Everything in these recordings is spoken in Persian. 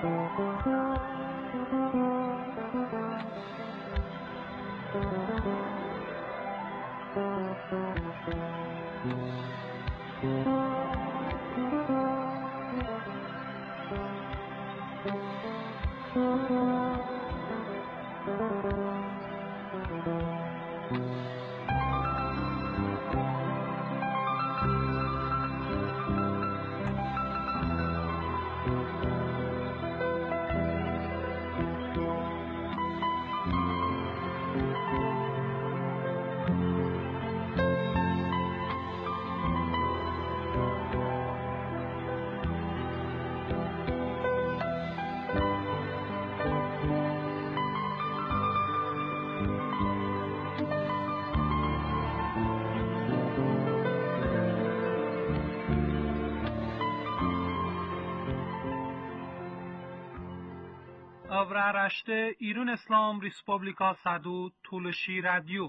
Avraaraşte İran İslam Respublika Sadu Tuluşi Radyo.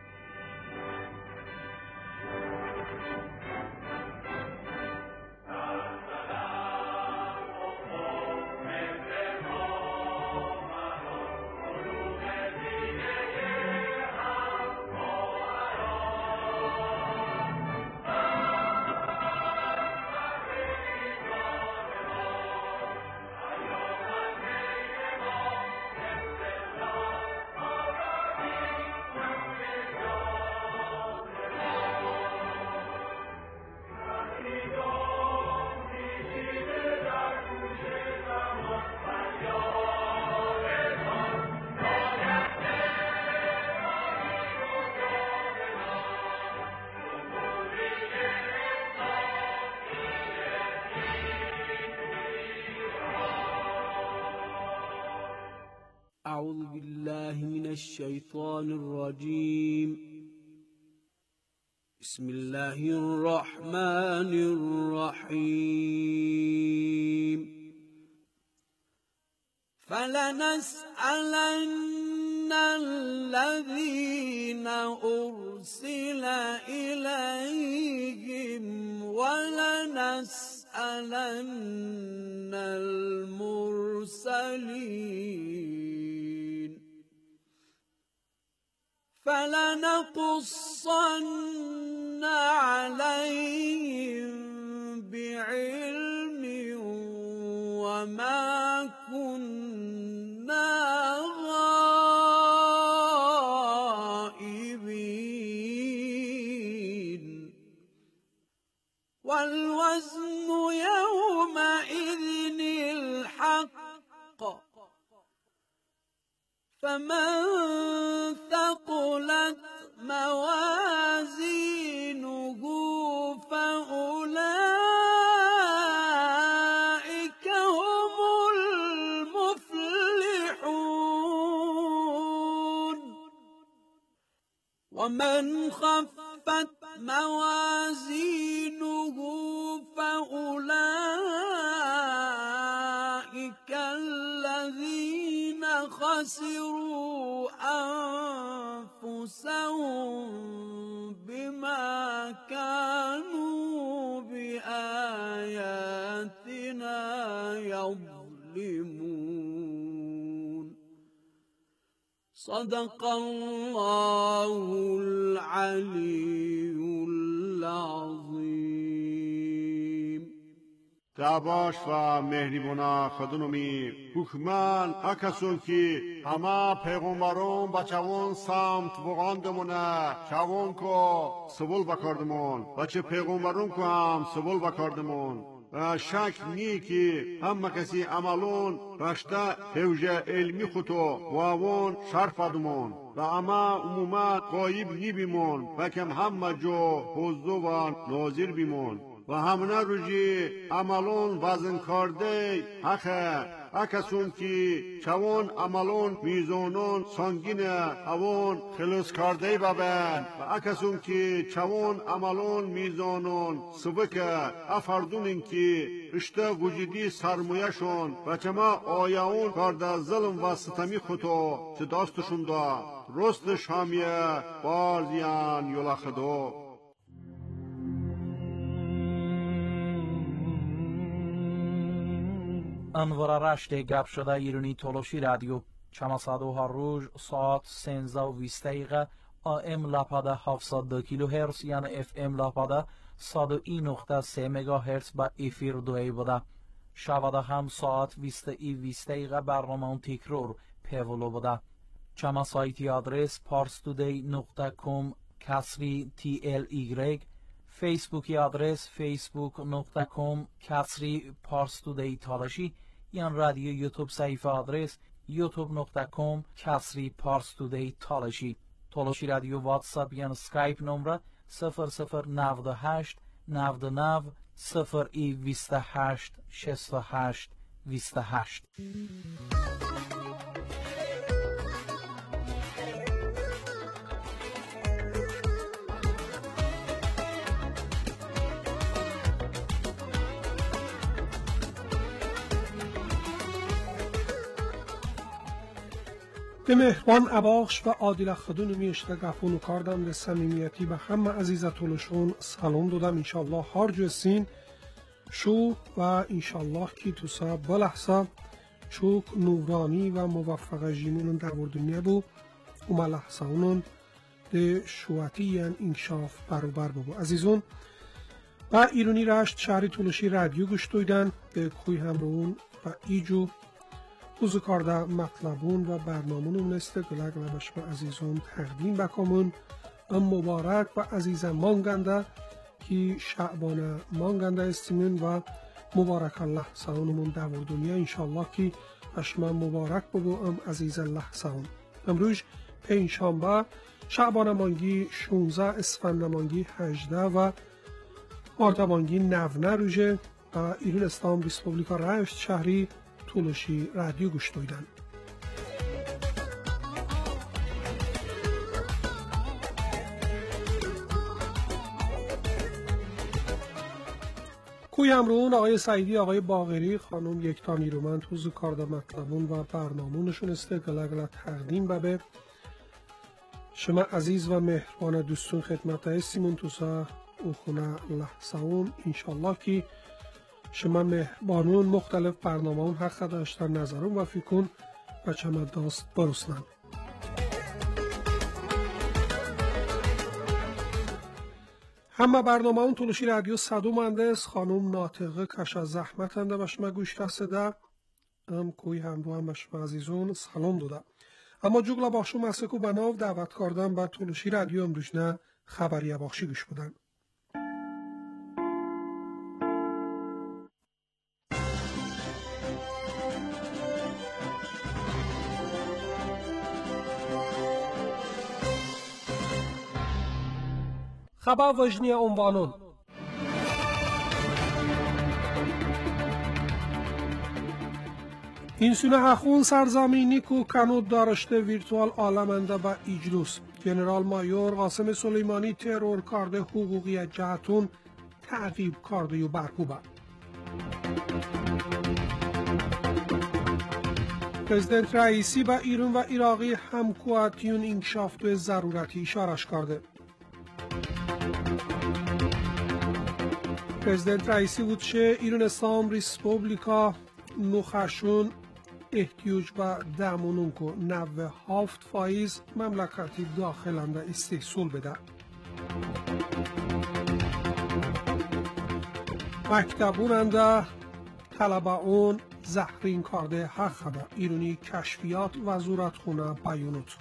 أعوذ بالله من الشيطان الرجيم. بسم الله الرحمن الرحيم. فلنسألن الذين أرسل إليهم ولنسألن المرسلين. فلنقصن عليهم بعلم وما كنا غائبين. والوزن يومئذ الحق. فمن ثقلت موازينه فأولئك هم المفلحون. ومن خفت موازينه فأولئك الذين خسروا أنفسهم بما كانوا بآياتنا يظلمون. صدق الله العلي العظيم. دعواش و مهریبونا خدونومی حکمان اکسون کی اما پیغمبرون با چوون سامت بغاندمونه چوون کو سبول بکردمون و چه پیغمبرون کو هم سبول بکردمون و شک نی که همه کسی عملون رشته حوجه علمی خودو و اون شرف ادمون و اما عموما قایب نی بیمون و کم همه جو حضو و ناظر بیمون و همونه روزی عملون وزن کرده حقه اکسون که چوان عملون میزونون سنگینه اوون خلص کرده ببن و اکسون که چوان عملون میزونون سبکه افردونین که اشته وجودی سرمایشون و چما آیاون کرده ظلم و ستمی خودو چه داستشون دا رست شامیه بارزیان یولا خدو. انوار رشت گپ شده ایرانی تولوشی رادیو چما صدوها روز ساعت 13:20 دقیقه AM لپاده 702 کیلو هرتز یعنی FM لپاده 101.3 مگا هرتز با افیر دوی بوده. شباده هم ساعت 20:20 دقیقه برنامه تکرار پیولو بوده. چما سایتی آدرس parstoday.com کسری TLY، فیسبوکی آدرس facebook.com کسری parstoday تالاشی، یان رادیو یوتیوب صفحه آدرس youtube.com کسری parstoday تالاشی. تالاشی رادیو واتساپ یان سکایپ نمره 0098 99 028 68 28. به مهربان اباخش و عادل خدون میشته گفون و کاردم به صمیمیتی به همه عزیز تولشون سلام دادم. انشالله هر جو سین شو و انشالله کی تو سا بلحظه چوک نورانی و موفق جیمونون در دنیا بو و ملحظه اونون ده شواتی یعن انکشاف برابر بو. عزیزون و ایرانی رشت شهری تولشی رادیو گوش دویدن به کوی همرون و ایجو اوزو کارده مطلبون و برنامون نسته گلگ لبشم عزیزون تقدیم بکامون مبارک و عزیزم مانگنده که شعبان مانگنده استیمون و مبارک الله سهانمون در دنیا انشالله که بشم مبارک بگو عزیز الله سهان. امروز پنجشنبه شعبان مانگی 16 اسفند مانگی 18 و مارت مانگی 90 روزه و ایران اسلام ریسپوبلیکا رشت شهری تولشی رادیو گوش دویدن. کوی امرون آقای سعیدی، آقای باقری، خانم یکتا نیرومند حضور کارده مطلبون و برنامونشون است گلگل تقدیم به شما عزیز و مهربان دوستون خدمت هستیمون توسا او خونه لحظه اون انشالله که شما مهربانون مختلف برنامه‌ون حق داشتن نظرون و فکرون و چما داست برسنن. همه برنامه‌ون تولشی رادیو صدو مهندس خانم ناطقه کش از زحمت انده و شما گوش رسیده هم کوی همرو هم شما عزیزون سلام داده. اما جوگلا بخشو مسکو بناو دعوت کردن بر تولشی رادیو امروزنه خبری بخشی گوش بودن. خبر وجنی عنوانون این سونه هخون سرزمینی که کنود دارشته ویرتوال آلمنده با اجلوس جنرال مایور قاسم سلیمانی ترور کرده حقوقی جهتون تعقیب کرده و برکوبه. پرزیدنت رئیسی با ایران و عراقی همکواتیون انکشاف و ضرورتی اشارش کرده. پرزیدنت رئیسی بود شه ایران اسلام ریسپوبلیکا نخشون احتیاج و دمونون که 97% مملکتی داخلنده استحصول بده. مکتبوننده طلبه اون زهرین کرده حق ده ایرانی کشفیات و زورتخونه بیانوت.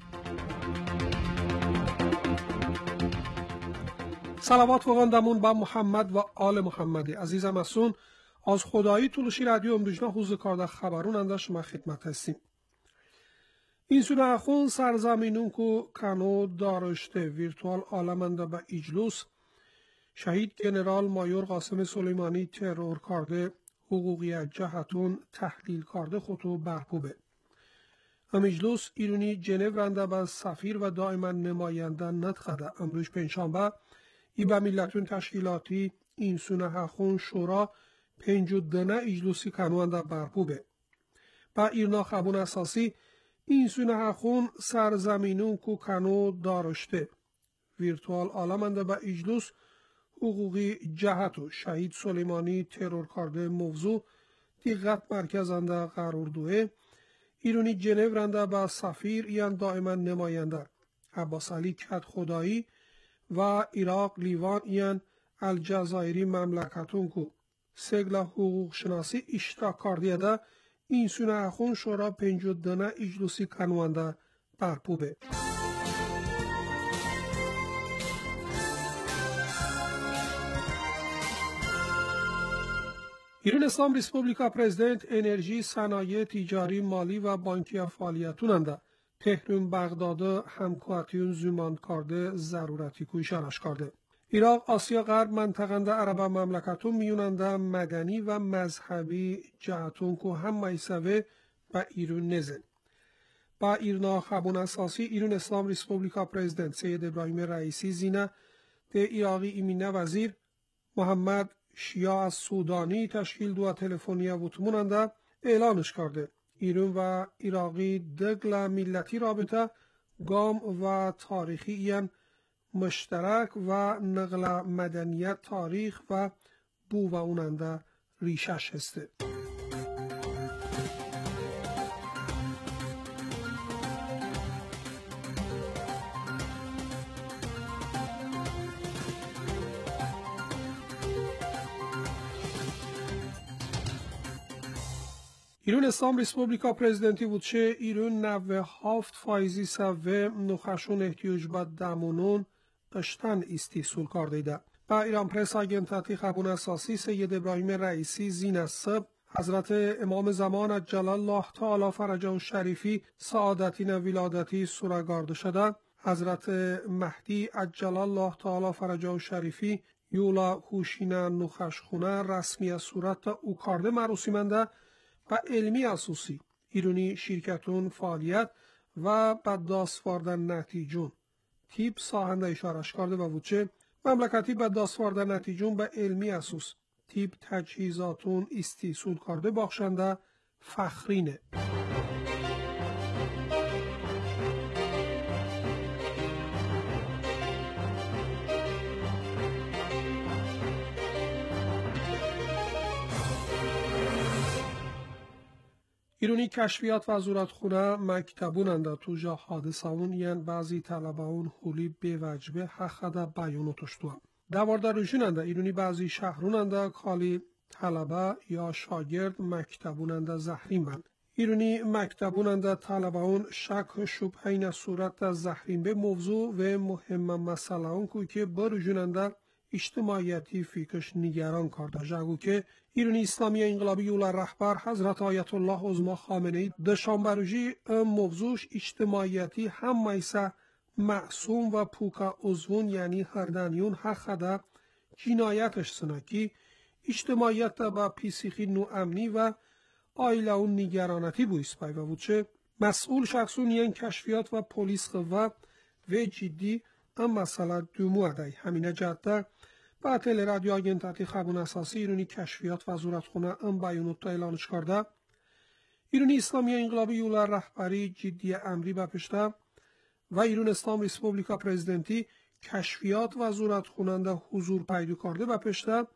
صلوات وغندمون با محمد و آل محمدی. عزیزم اسون از خدایی تولشی رادیو امروزنا حوزه کارده خبرون انده شما خدمت هستیم. این سونه اخون سرزمینون که کنو دارشته ویرتوال آلمنده به اجلوس شهید جنرال مایور قاسم سلیمانی ترور کرده حقوقی جهتون تحلیل کرده خودو برکوبه. اجلوس ایرانی جنو رنده به سفیر و دائما نماینده ندخده. امروز پنجشنبه ای به ملتون تشکیلاتی این سونه هخون شورا 52 اجلوسی کنونده برکوبه. با ایرنا خبون اساسی این سونه هخون سرزمینون که کنو دارشته ویرتوال آلمنده به اجلوس حقوقی جهتو شهید سلیمانی ترور کرده موضوع دقت مرکزنده قرار دوه ایرونی جنیو رنده با سفیر یان دائما نماینده عباس علی کد خدایی و عراق لیوان یان الجزایری مملکتون کو سگلا حقوق شناسی اشتراک کردیده این سونه اخون شورا 52 اجلوسی کنوانده برپوبه. ایران اسلام ریسپوبلیکا پرزیدنت انرژی صنایع تجاری مالی و بانکی فعالیتوننده تهران بغداد همکارتیون زمان کرده ضرورتی کویشانش کرده. عراق آسیا غرب منطقه عرب مملکتون میوننده مدنی و مذهبی جهتون که هم میسوه با ایران نزن. با ایرنا خبون اساسی ایران اسلام ریسپوبلیکا پرزیدنت سید ابراهیم رئیسی زینه ده عراقی ایمینه وزیر محمد شیا از سودانی تشکیل دو تلفنی وطموننده اعلانش کرده. ایران و عراقی دگل ملتی رابطه گام و تاریخی این مشترک و نقل مدنیت تاریخ و بو و اوننده ریشش هسته. ایران اسلام ریسپوبلیکا پرزیدنتی بود چه ایران 97 فایزی سوه نخشون احتیاج با دمونون اشتن استیصول کرده. با ایران پرس آگنتاتی خبون اساسی سید ابراهیم رئیسی زین الصبح حضرت امام زمان عجل الله تعالی فرجه شریفی سعادتین ولادتی سورگارده شده. حضرت مهدی عجل الله تعالی فرجه شریفی یولا خوشین نخشخونه رسمی صورت او کرده مراسمنده و علمی اساسی ایرانی شرکتون فعالیت و بعد دستوردن نتیجون تیپ ساهنده اشارش کرده و وچه مملکتی بعد دستوردن نتیجون به علمی اساس تیپ تجهیزاتون استیصول کرده بخشنده فخرینه. ایرانی کشفیات و زورتخونه مکتبوننده تو جا حادثه اون یعنی بعضی طلبه اون خولی به وجبه حقده بیانو تشتوهم. دوارده روشوننده ایرانی بعضی شهروننده کالی طلبه یا شاگرد مکتبوننده زهرین بند. ایرانی مکتبوننده طلبه اون شک شبهین صورت زهرین به موضوع و مهم مسئله اون که برجوننده اجتماعیتی فیکش نگران کرده جاگو که ایرانی اسلامی انقلابی اولا رهبر حضرت آیت الله عظما خامنه‌ای دشانبروژی موضوعش اجتماعیتی هم میسه معصوم و پوکا عضوون یعنی هردانیون حقده جنایتش سنکی اجتماعیت با پیسیخی نو امنی و آیله اون نگرانتی بویست پای و چه مسئول شخصون یعنی کشفیات و پلیس قوه و جدی ام مسئله دومو ادای همینه جده با تل رادیو آگنتاتی خبون اساسی ایرانی کشفیات و زورتخونه ام بیانوت اعلانش کرده. ایرانی اسلامی انقلابی اولا رهبری جدی امری بپشته و ایران اسلام ریسپوبلیکا پرزیدنتی کشفیات و زورتخوننده حضور پیدا کرده بپشته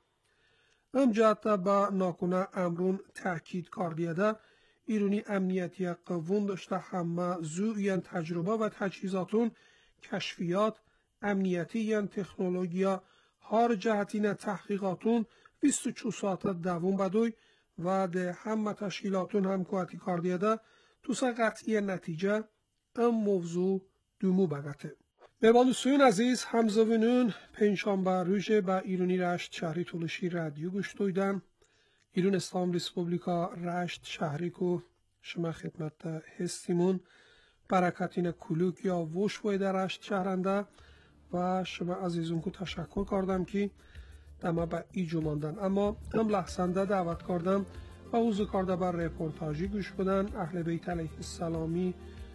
ام جده با ناکنه امرون تاکید کردیده ایرانی امنیتی قوون داشته همه زوین تجربه و تجهیزاتون کشفیات امنیتی یعنی تکنولوژیا هر جهتین تحقیقاتون 24 ساعت دوام بدوی و ده همه تشکیلاتون همکاری کردیده تو سه قطعی نتیجه ام موضوع دومو بگته. مهمان سوین عزیز همزوینون پنجشنبه روز با ایرانی رشت شهری تولشی رادیو گوش دویدن. ایران اسلام ریسپوبلیکا رشت شهری کو شما خدمت هستیمون برکتین کلوک یا وش باید رشت شهرنده و شما عزیزون کو تشکر کردم که دما با ایجو ماندن اما هم لحظنده دعوت کردم و حضور کرده بر رپورتاجی گوش بدن اهل بیت علیه السلامی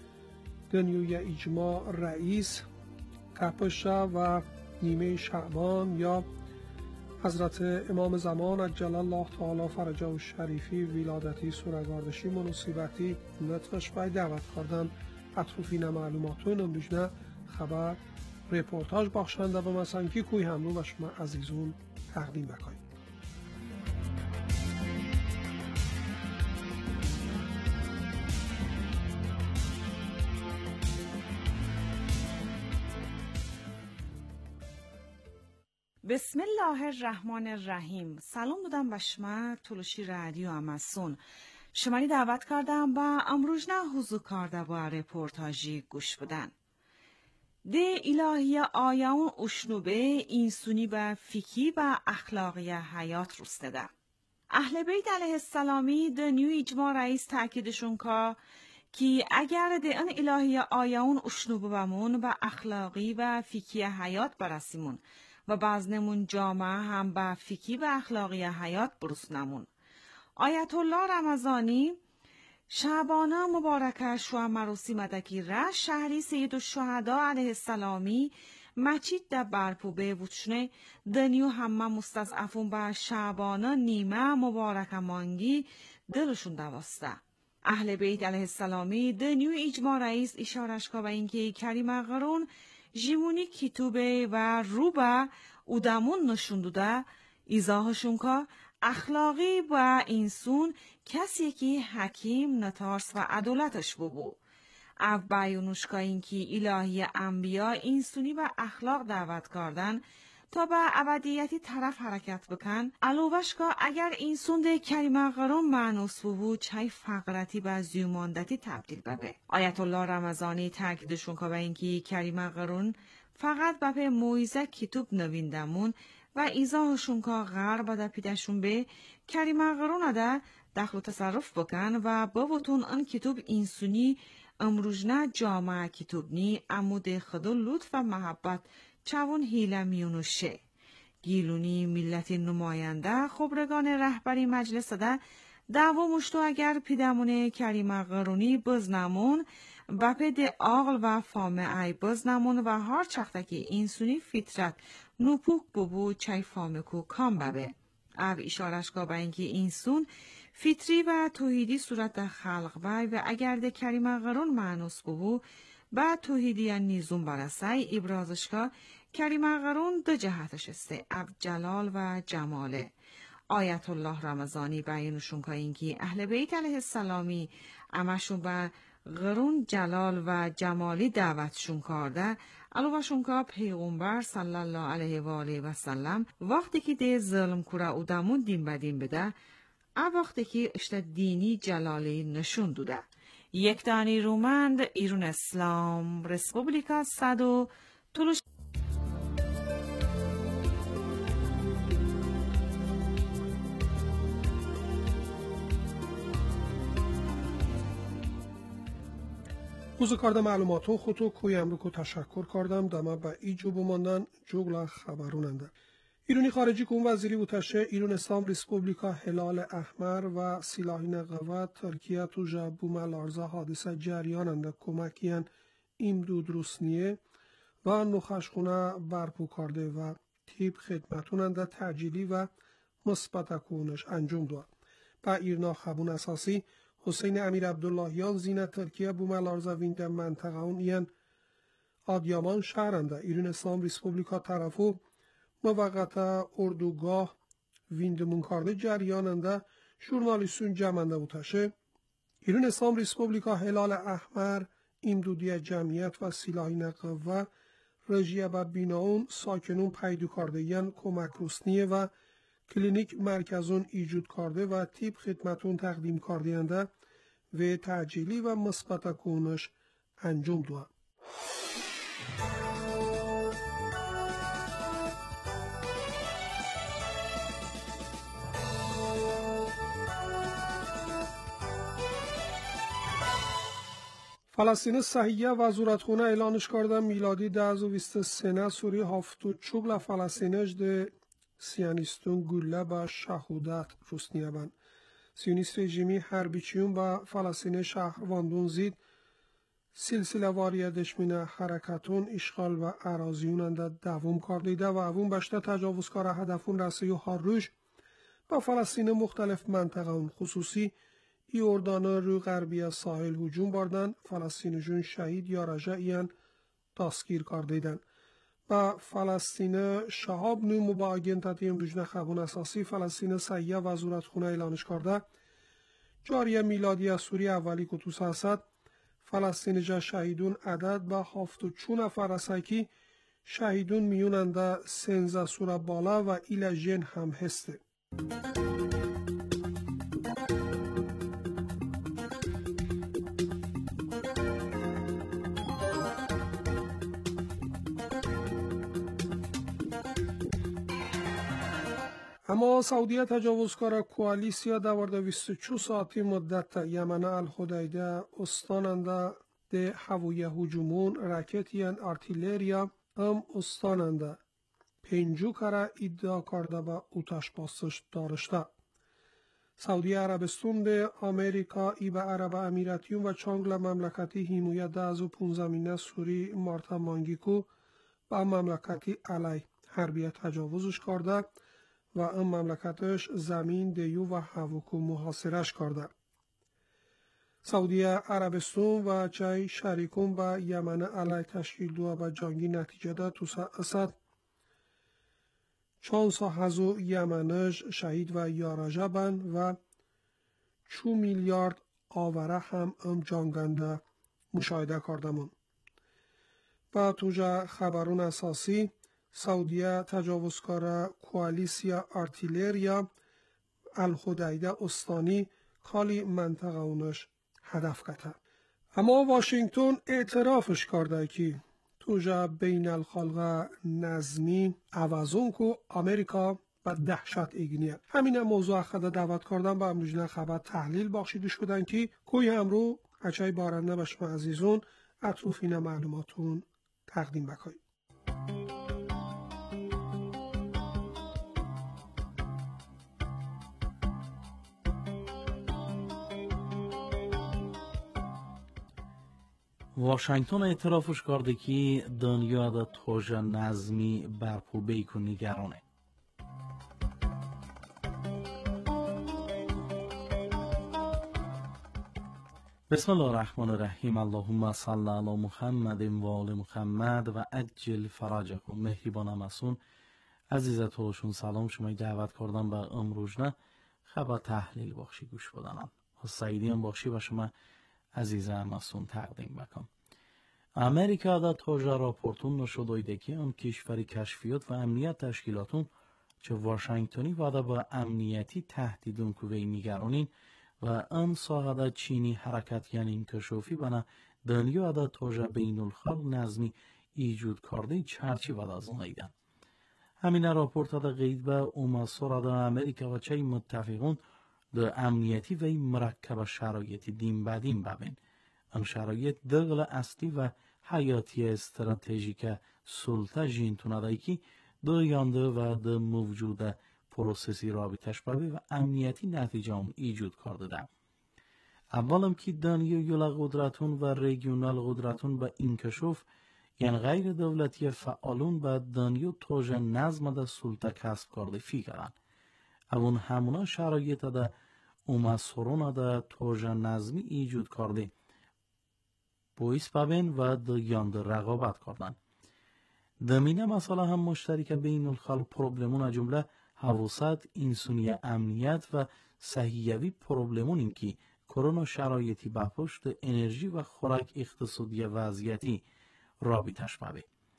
دنیوی اجماع رئیس کپشه و نیمه شعبان یا حضرت امام زمان عجل الله تعالی فرجه شریفی ولادتی سورگاردشی مناسبتی نطقش باید دعوت کردم اطروفین معلوماتون امروزنه خبر رپورتاج بخشنده به مثلا که کوی همرو و شما عزیزون تقدیم بکنید. بسم الله الرحمن الرحیم. سلام دادم به شما تلوشی رادیو اماسون. شماری دعوت کردم با امروز نه حضور کرده با رپورتاجی گوش بدن. ده الهی آیاون اشنوبه اینسونی به فیکی و اخلاقی حیات رسته. اهل بیت علیه السلامی ده نیو اجماع رئیس تاکیدشون که اگر ده ان الهی آیاون اشنوبه بمون به اخلاقی و فیکی حیات برسیمون و بعضنمون جامعه هم به فیکی و اخلاقی حیات برسنمون. آیت الله رمضانی شعبانه مبارکه شو مراسم مدکی را شهری سید الشهدا علیه السلامی مچید در برپوبه وچنه دنیو همه مستضعفون به شعبانه نیمه مبارکه مانگی دلشون دواسته. اهل بیت علیه السلامی دنیو اجماع رئیس اشارش که به اینکه کریم قرون جیمونی کتوبه و روبه اودمون نشون داده ایزاهشون که اخلاقی و اینسون کسی که حکیم نتارس و عدالتش ببو. او بیانوش که اینکه الهی انبیا اینسونی و اخلاق دعوت کردن تا به ابدیتی طرف حرکت بکن. علاوهش که اگر اینسون ده کریم قرون معنوس ببو چای فقرتی به زیوماندتی تبدیل ببه. آیت الله رمضانی تاکیدشون که به اینکه کریم قرون فقط به موعظه کتاب نویندمون و ایزاهشون که غرب ده پیدشون به کریم قرون ده دخل و تصرف بکن و باوتون ان کتاب اینسونی امروزنه جامعه کتابنی عمود خدا لطف و محبت چون هیله میونوشه. گیلونی ملت نماینده خبرگان رهبری مجلس ده دعوا مشتو اگر پیدمون کریم قرونی بزنمون بپد آقل و فامه ای بزنمون و هر چختکی اینسونی فطرت نپوک ببو چای فامکو کام ببه. او اشارش که به اینکه اینسون فطری و توحیدی صورت خلق بای و اگر ده کریم قرون معنوس ببو با توحیدی نیزون برسای ابرازش که کریم قرون دو جهتش استه اب جلال و جماله. آیت الله رمضانی بیانشون که اینکه اهل بیت علیه السلامی امشون به قرون جلال و جمالی دعوتشون کرده. علاوهشون که پیغمبر صلی الله علیه و آله و سلم وقتی که ده ظلم کوره او دمون دین بدین بده وقتی که اشت دینی جلالی نشون دوده. یک دانی رومند ایران اسلام رسپوبلیکا صدو تلوش موزه کارده معلوماتون خودتو کوی امروکو تشکر کردم دمه به ای جو بماندن جوگل خبروننده. ایرانی خارجی کن وزیری بوتشه ایران اسلام ریسپوبلیکا هلال احمر و سلاحین قوت ترکیه تو جبو ملارزه حادثه جریاننده کمکیان ایمدود روسنیه و نخشخونه برپو کرده و تیب خدمتوننده تعجیلی و مثبت کونش انجام داد. با ایرنا خبون اساسی حسین امیر عبداللهیان زینت ترکیه بو ملارزه وینده منطقه اون این آدیامان شهرنده ایران اسلام ریسپوبلیکا طرفو موقت اردوگاه ویندمون کرده جریاننده ژورنالیستون جمعنده بوتشه ایران اسلام ریسپوبلیکا هلال احمر ایمدودی جمعیت و سلاحین قوه رژیه و بیناون ساکنون پیدو کرده ین کمک روسنیه و کلینیک مرکزون ایجود کرده و تیپ خدمتون تقدیم کردینده و تعجیلی و مثبت کنش انجام داد. فلسطین صحیحه وزارتخونه اعلانش کرده میلادی 2023 سوری هفتو چوبل فلسطینش ده سیانیستون گله با شهودت روسنیه بند. سیونیست رژیمی حربیچیون با فلسطین شهرواندون زید سلسله واری دشمن حرکتون اشغال و اراضیون انده دوام کردیده و اون بشته تجاوزکار هدفون رسی و هاروش با فلسطین مختلف منطقه خصوصی ایوردانه روی غربی ساحل هجوم باردن فلسطینیون شهید یا رجعیان دستگیر کردیدن. با فلسطین شهاب نو مباگین تدیم دوجنه خبون اساسی فلسطین صحیحه وزارتخونه اعلانش کرده جاری میلادی سوری اولی کتوس هست فلسطین جا شهیدون عدد با 74 نفر رسکی شهیدون میوننده سنزه سوره بالا و ایل جن هم هسته. اما سعودیه تجاوزکار کوالیسیا دوارده 24 ساعتی مدت یمن الخدیده استاننده ده هوای هجومون راکتیان ارتیلریا استاننده 5 کره ادعا کرده به اوتش باسش داشته. سعودی عربستان ده آمریکا ای به عرب امیراتیون و چانگل مملکتی حمایت ده از 15 سوری مارتا مانگیکو به مملکتی علی حربیه تجاوزش کرده و این مملکتش زمین دیو و هواکو محاصرش کرده. سعودی عربستان و چای شریکون به یمن علی تشکیل دو و جنگی نتیجه ده توسا اسد چون ساحزو یمنش شهید و یاراجه بند و 2 میلیارد آوره هم جنگنده مشاهده کردمون. و توجه خبرون اساسی سعودیه تجاوزکار کوالیسیا ارتیلریا الخدیده استانی کالی منطقه اونش هدف کته. اما واشنگتن اعترافش کرده که توجه بین الخلق نظمی عوضون که امریکا و دهشت ایگنیه. همین موضوع خدا دعوت کردن با امروزین خبر تحلیل بخشیدش بودن که کوی همرو اچای بارنده به شما عزیزون اطروفین معلوماتون تقدیم بکنید. واشنگتن اعترافش کرده که دنیا دا توجه نظمی برپو بیکن نگرانه. بسم الله الرحمن الرحیم. اللهم صل علی محمد و آل محمد و عجل فرجکم. مهربان مسون عزیزتونشون سلام. شما دعوت کردم به امروزنه خبر تحلیل بخشی گوش بدنم. سعیدیم بخشی و شما عزیز مسون تقدیم بکنم. امریکا دا توجه راپورتون نشده که اون کشوری کشفیات و امنیت تشکیلاتون چه واشنگتنی وعده با امنیتی تهدیدون که وی نگرانین و ام ساعده چینی حرکت یعنی انکشافی بنا دنیا دا توجه بین الخلق نظمی ایجود کرده چرچی وعده از نایدن. همین راپورت دا قید به امسور دا امریکا و چه متفقون دا امنیتی و مرکب شرایطی دیم بدیم ببین. ام شرایط دغل اصلی و حیاتی استراتژیک سلطه جینتونه دایی که دا یانده و دا موجود پروسسی رابطش ببی و امنیتی نتیجه هم ایجود کرده ده. اولم که دنیا یولا قدرتون و ریگیونال قدرتون به انکشاف یعنی غیر دولتی فعالون به دنیا توجه نظم ده سلطه کسب کرده فکرن. اون همونا شرایط ده امسورون ده توجه نظمی ایجود کرده بویس ببین و ده یانده رقابت کردن. دمینه مسئله هم مشترک بین الخلق پروبلمون جمله حواست انسانی امنیت و صحیحوی پروبلمون این که کرونا شرایطی به پشت انرژی و خوراک اقتصادی وضعیتی رابطش ببی.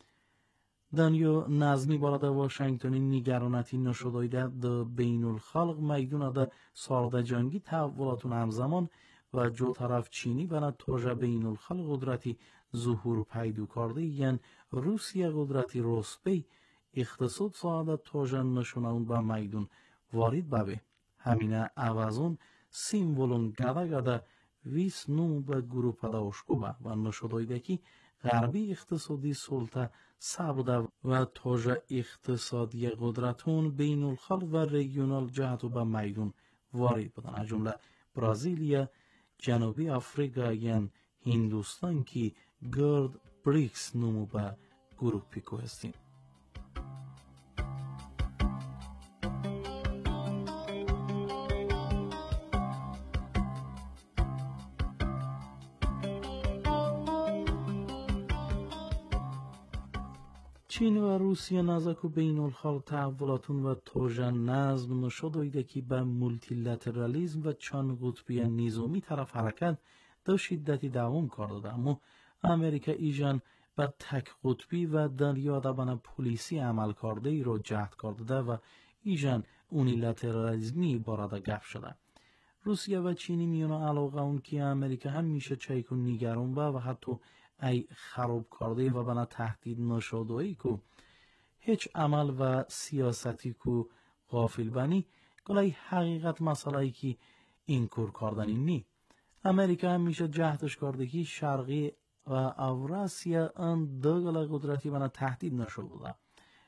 دنیا نظمی بالاد واشنگتنی نگرانتی نشده ده بین الخلق میدون ده سارده جنگی تحولاتون همزمان و جو طرف چینی بنا توجه بین الخلق قدرتی ظهور پیدا کرده یعنی روسیه قدرتی روسپی اقتصاد ساعده توجه نشونون با میدون وارد ببه. همینه عوضون سیمبولون گده گده ویس نوم به گروپ داشکو با و نشده که غربی اقتصادی سلطه سبده و توجه اقتصادی قدرتون بین الخلق و ریگیونال جهتو به میدون وارد بدن. از جمله برازیلیا، جنوبی افریقا یعنی هندوستان که گرد بریکس نومو به گروپ پیکو هستیم. چین و روسیه نزدیک بین الخلق تحولاتون و توجه نظم نشده که به مولتیلترالیسم و چند قطبی نظامی طرف حرکت در شدتی دوام کرده. اما امریکا ایجان به تک قطبی و دنیا بنا پولیسی عمل کرده ای رو جهت کرده و ایجان اونیلاترالیزمی بارده گپ شده. روسیه و چینی میونه علاقه اون که امریکا هم میشه چایکون نیگرون و حتی ای خراب کرده و بنا تهدید نشده ای که هیچ عمل و سیاستی که غافل بنی گلای حقیقت مسئله ای که این کور کردنی نی. امریکا هم میشه جهتش کرده که شرقی و اوراسیا ان دو قدرتی بنا تهدید نشده بوده.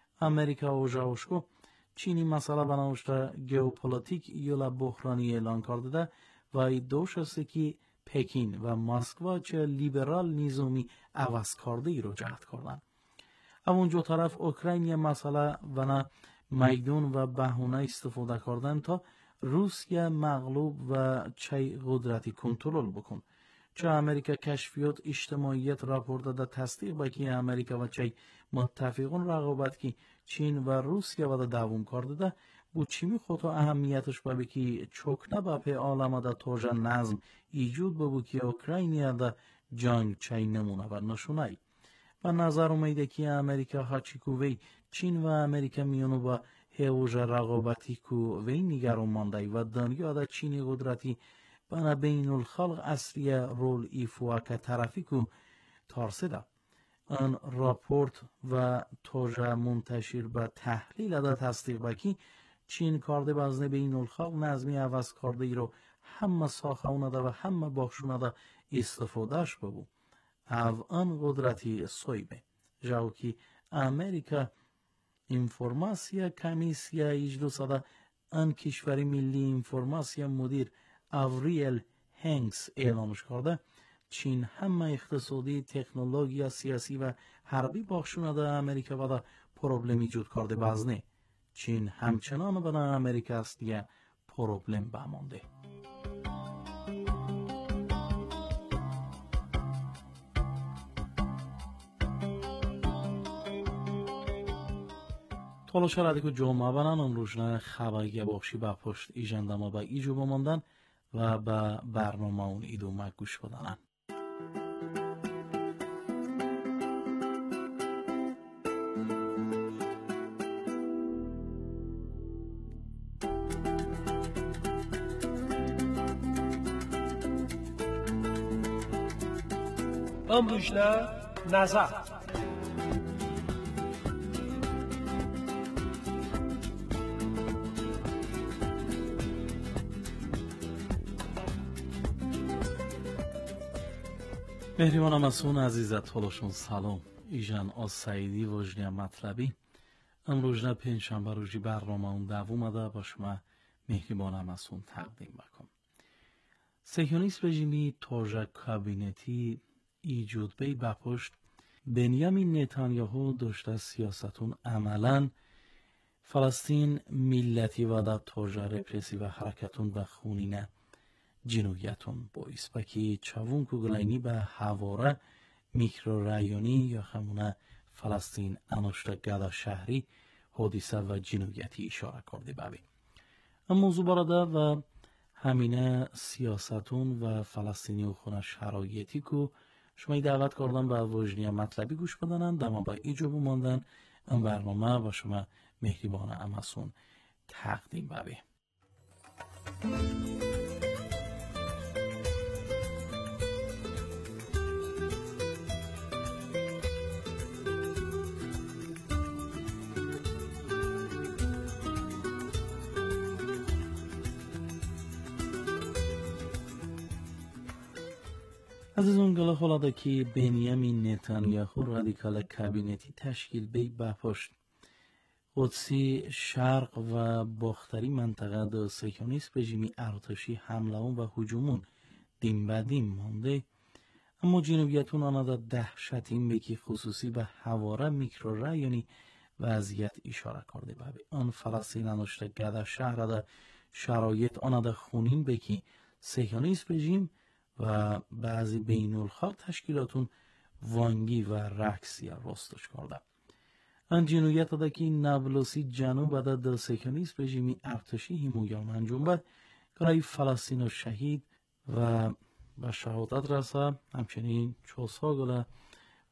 امریکا و جاوشکو چینی مسئله بناوشته گئوپولیتیک یولا بحرانی اعلان کرده ده و ای دوش است که پکین و مسکو چه لیبرال نیزومی عوض کرده ای رو جهت کردن. همونجا طرف اوکراین مسئله بنا میدون و بهونه استفاده کردن تا روسیه مغلوب و چه قدرتی کنترل بکن. چه امریکا کشفیات اجتماعیت راپورت داده تصدیق بکی امریکا و چه متفقون رقابت که چین و روسیه و دوام کرده ده بو چیمی خودتا اهمیتش با بکی چوکنه با پی عالم ده توجه نظم ایجود ببو که اوکراینیا ده جنگ چه نمونه و نشونه. و نظر اومیده که امریکا هاچی کووی چین و امریکا میونو با هیوژ رقابتی کووی نگران مانده و دنیا ده چینی قدرتی بنا بین الخلق اصلی رول ایفوا که طرفی کو تارسده. آن راپورت و توجه منتشر به تحلیل ده تصدیق بکی چین کرده بازنه بین الخلق نظمی عوض کرده ای رو همه ساخونه ده و همه بخشونه ده استفادهش ببو. او آن قدرتی سویبه جاو که امریکا انفورماسیا کمیسیا اجلوسه ده آن کشوری ملی انفورماسیا مدیر اوریل هنگس اعلامش کرده چین همه اقتصادی، تکنولوژی، سیاسی و حربی بخشونه ده امریکا و ده پروبلم ایجاد کرده بازنه. چین همچنان بنا امریکا است دیگه پروبلم بمانده. تلاش رادی که جمعه بنان امروزنه خبری بخشی با پشت ایجنده ما با ایجو بماندن و با برنامه اون ایدو مگوش بدنن. امروزنه نظر مهریمان مسون عزیزت تولشون سلام ایجان از سعیدی وجنی مطلبی امروزنه پنجشنبه روزی برنامه اون دوومده با شما مهریمان مسون تقدیم بکن. صهیونیسم رژیمی توجه کابینتی ایجود بی بپشت بنیامین نتانیاهو داشته سیاستون عملاً فلسطین ملتی و دا توجه رپرسی و حرکتون و خونینه جنویتون بایست بکی چاون کگلینی به حواره میکرورایونی یا همونه فلسطین انوشته گدا شهری حدیثه و جنویتی اشاره کرده ببی. موضوع براده و همینه سیاستون و فلسطینی و خونه شرایطی که شما دعوت کردن به وجنی مطلبی گوش بدنن دما با ایجاب ماندن این برنامه با شما مهریبان امسون تقدیم ببی. عزیزون گله خلاده که بنیامین نتانیاهو رادیکال کابینتی تشکیل بی بپشت قدسی شرق و باختری منطقه دا صهیونیسم رژیمی ارتشی حمله و هجومون دیم بدیم مانده اما جنوبیتون آنها دا دهشت این بکی خصوصی به حواره میکرورایونی وضعیت اشاره کرده ببی آن فلسطین انوشته گده شهر دا شرایط آنها دا خونین بکی صهیونیسم رژیم و بعضی بین الخلق تشکیلاتون وانگی و رکسی راستش کرده. ان جنویت دا که نابلسی جنوب دا در صهیونیسم رژیمی ارتشی همویان انجام بد گرای فلسطین و شهید و به شهادت رسه همچنین چوسا گله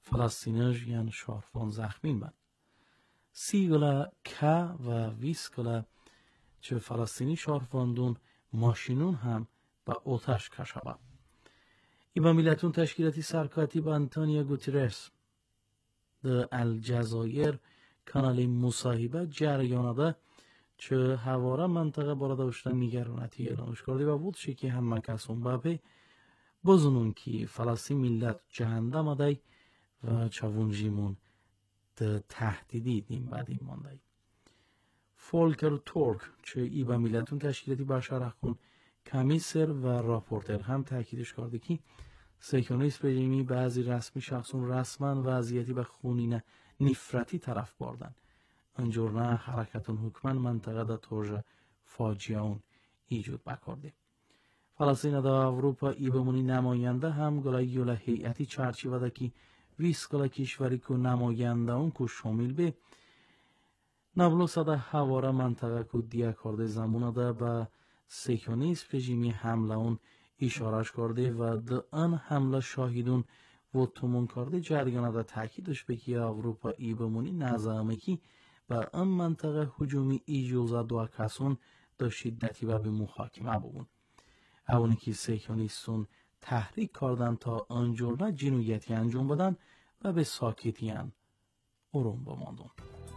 فلسطینیش یعنی شارفان زخمین بند. 30 گله که و 20 گله چه فلسطینی شارفاندون ماشینون هم با اوتش کشابه. ای با ملتون تشکیلاتی سرکاتی با انتونیو گوتیرس در الجزایر کانال مصاحبه جریانده چه هواره منطقه بارده اشتن نگرانتی اعلانش کرده و بود شکی هم مکسون بابه بزنون که فلسطین ملت جهنده مده و چوون جیمون ده تهدیدی دیم بعدی مانده. فولکر تورک چه ای با ملتون تشکیلاتی برشرح کن کمیسر و راپورتر هم تاکیدش کرده که سیکونیست رژیمی بعضی رسمی شخصون رسما وضعیتی به خونین نفرتی طرف بردن. انجور نه حرکتون حکمان منطقه دا توجه فاجعه اون ایجود بکرده. فلسطین دا اروپا ای بمونی نماینده هم گلای یوله هیئتی چرچی وده که 20 گله کشوری که نماینده اون که شامل به نابلس دا هواره منطقه که دیا کرده زمونه دا به سیکونیست رژیمی حمله اون اشارش کرده و دا ان حمله شاهدون و تومون کرده جریانه دا تاکیدش بکی اروپا ای بمونی نظامه که و ان منطقه هجومی ایجوزه دو کسون دا شدتی و به محاکمه ببون. اونی که سیکونیستون تحریک کردن تا انجورنا جنویتی انجام بدن و به ساکتیان اروم بماندون.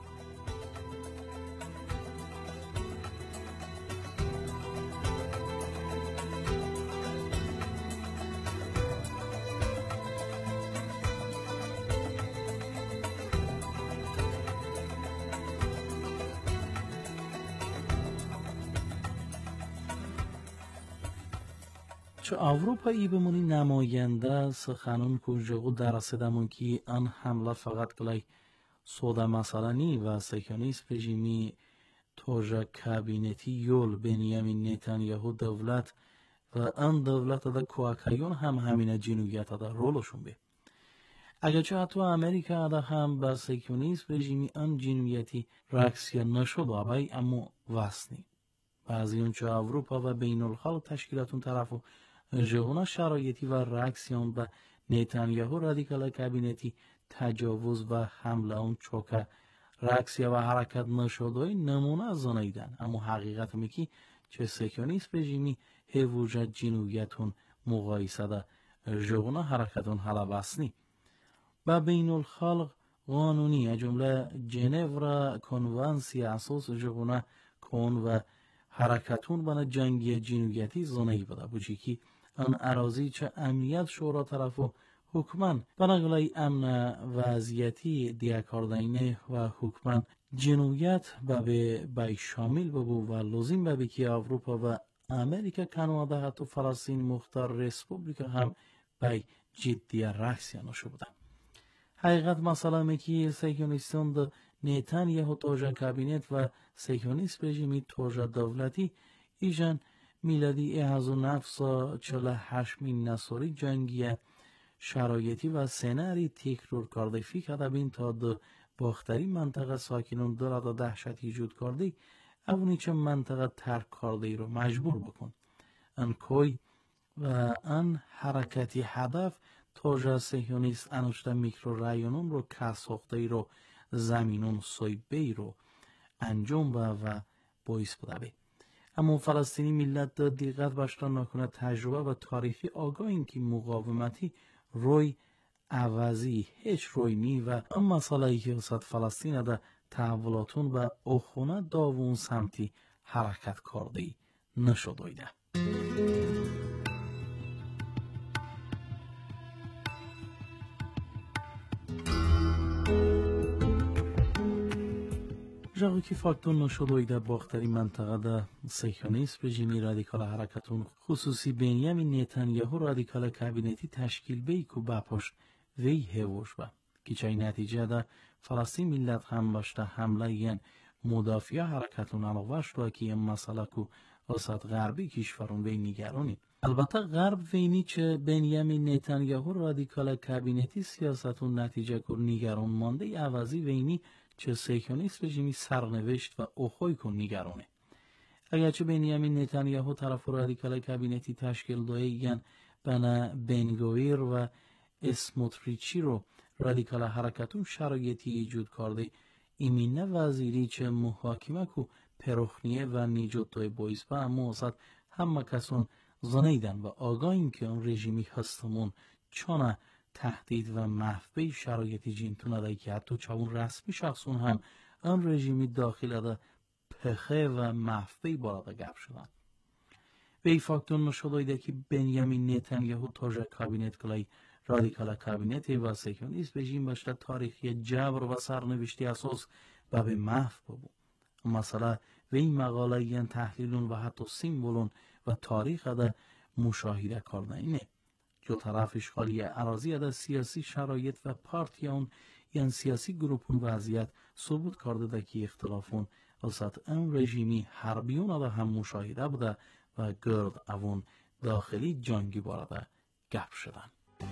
چه اروپا ای بمونی نماینده سخنون کنجگو درسدمون که ان حمله فقط کلی سودا مسئله نی و سیکونیست رژیمی توجه کابینتی یول بنیامین نتانیاهو دولت و ان دولت دا کوکایون هم همین جنویت دا رولشون به. اگرچه حتی امریکا دا هم با سیکونیست رژیمی ان جنویتی رکسیا نشد آبای اما واسنی. بعضی اونچه اروپا و بین الخلق تشکیلاتون طرفو جهونا شرایطی و رکسیان به نتانیاهو رادیکال کابینتی تجاوز و حمله اون چوکه رکسیا و حرکت نشده نمونه زنیدن. اما حقیقت میکی چه سیکونیست رژیمی هیوجه جنویتون مقایسه ده جهونا حرکتون حالا بسنی. با بین الخلق قانونی جمله جنیو را کنوانسی اساس جهونا کن و حرکتون بنا جنگی جنویتی زنهی بده بوچی که ان اراضی چه امنیت شورا طرفو حکمان بناگلای امن وضعیتی دیا کردینه و حکمان جنویت به شامل ببو و لازم به که اروپا و امریکا کانادا حتی فلسطین مختار ریسپوبلیکا هم به جدی رکسیانو شو بودن. حقیقت مسئله میکی سیکونیستون ده نتانیاهو توجه کابینت و سیکونیست رژیمی توجه دولتی ایجان میلادی 1948 نصوری جنگی شرایطی و سناری تکرار کرده فکر بین تا ده باختری منطقه ساکنون دارد دهشت ایجود کرده اونی چه منطقه ترک کرده رو مجبور بکن. ان کوی و ان حرکتی هدف توجه سیکونیست انوشته میکرو رایونون رو کساخته رو زمینون سویبه رو انجام و باعث بده. اما فلسطینی ملت دا دقت باشتن نکنه تجربه و تاریخی آگاه این که مقاومتی روی عوضی هیچ روی نی و اون مسئله که وسط فلسطین دا تحولاتون و اخونه داوون سمتی حرکت کرده نشده. جاگو که فاکتون نشده در باختری منطقه دا سیکونیست رژیمی رادیکال حرکتون خصوصی بنیامین نتانیاهو رادیکال کابینتی تشکیل بی که بپشت وی هیوش با که چای نتیجه دا فلسطین ملت هم باشته حمله ین مدافع حرکتون علاوه شده که این مسئله که وسط غربی کشورون وی نگرانی. البته غرب وینی چه بنیامین نتانیاهو رادیکال کابینتی سیاستون نتیجه که نگران مانده عوضی وینی چه سیکونیست رژیمی سرنوشت و اخوی کن نگرانه. اگرچه بنیامین نتانیاهو طرف رادیکال کابینتی تشکیل دایگن بنا بنگویر و اسموتریچی رو رادیکال حرکتون شرایطی ایجود کرده ایمینه وزیری چه محاکمه کو پروخنیه و نیجود توی بایز و اما وسط همه کسون زنیدن و آگاهیم که اون رژیمی هستمون چانه تهدید و محفبه شرایطی جینتونه ده که حتی چون رسمی شخصون هم اون رژیمی داخل ده پخه و محفبه باراده گپ شدن. به این فاکتون نشده ده که بنیامین نتانیاهو تاج کابینت کلای رادیکال کابینت و سیکونیست رژیم باشد تاریخی جبر و سرنوشتی اساس و به محو بود. مثلا و این مقاله یعن تحلیلون و حتی سیمبولون و تاریخ ده مشاهده کردن اینه. جو طرف اشغالی اراضی ده سیاسی شرایط و پارتیون یعن سیاسی گروپون وضعیت ثبوت کرده ده که اختلافون وسط اون رژیمی حربیون ده هم مشاهده بوده و گرد اون داخلی جنگی بارده گپ شدن.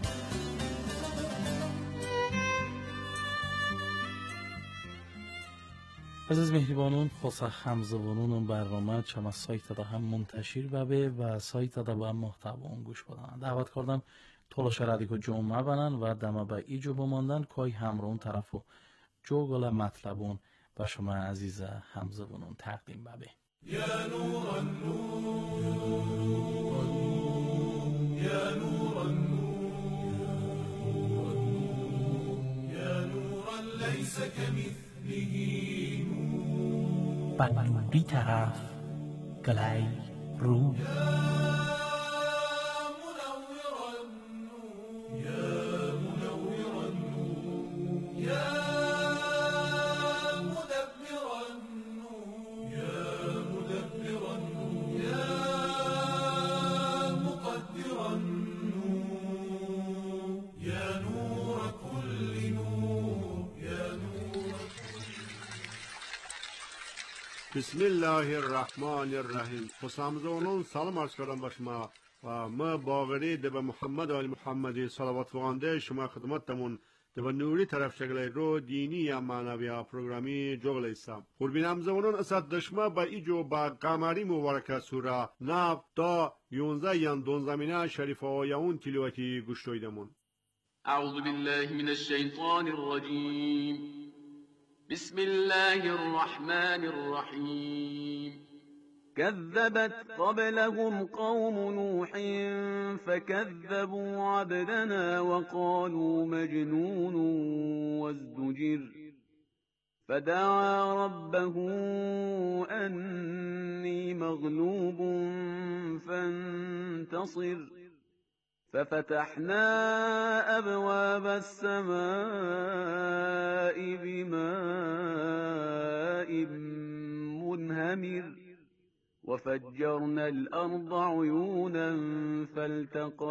عزیز مهربانون خصوصا همزبانون برنامه چما سایت ده هم منتشر و سایت ده با محتوا گوش بدن دعوت کردم تلاش رادیو جمعه بنن و دم به ایجو بماندن کای همرون طرفو جوگل مطلبون به شما عزیز همزبانون تقدیم ببه يا نور النور يا نور النور يا نورا ليس كمثله نور بی طرف گلای رو بسم الله الرحمن الرحیم. خسامزونون سلام عرض کردم به شما و ما باوری ده به محمد آل محمدی صلوات وانده شما خدمتتمون ده به نوری طرف شکل رو دینی یا معنوی یا پروگرامی جغل ایسام خوربین همزونون اسد دشما با ایجو با قمری مبارکه سوره نف تا 11 یا 12 شریفه آیون تلواتی گوشتویدمون. اعوذ بالله من الشیطان الرجیم بسم الله الرحمن الرحيم كذبت قبلهم قوم نوح فكذبوا عبدنا وقالوا مجنون وازدجر فدعا ربه أني مغلوب فانتصر ففتحنا أبواب السماء بماء منهمر وفجرنا الأرض عيونا فالتقى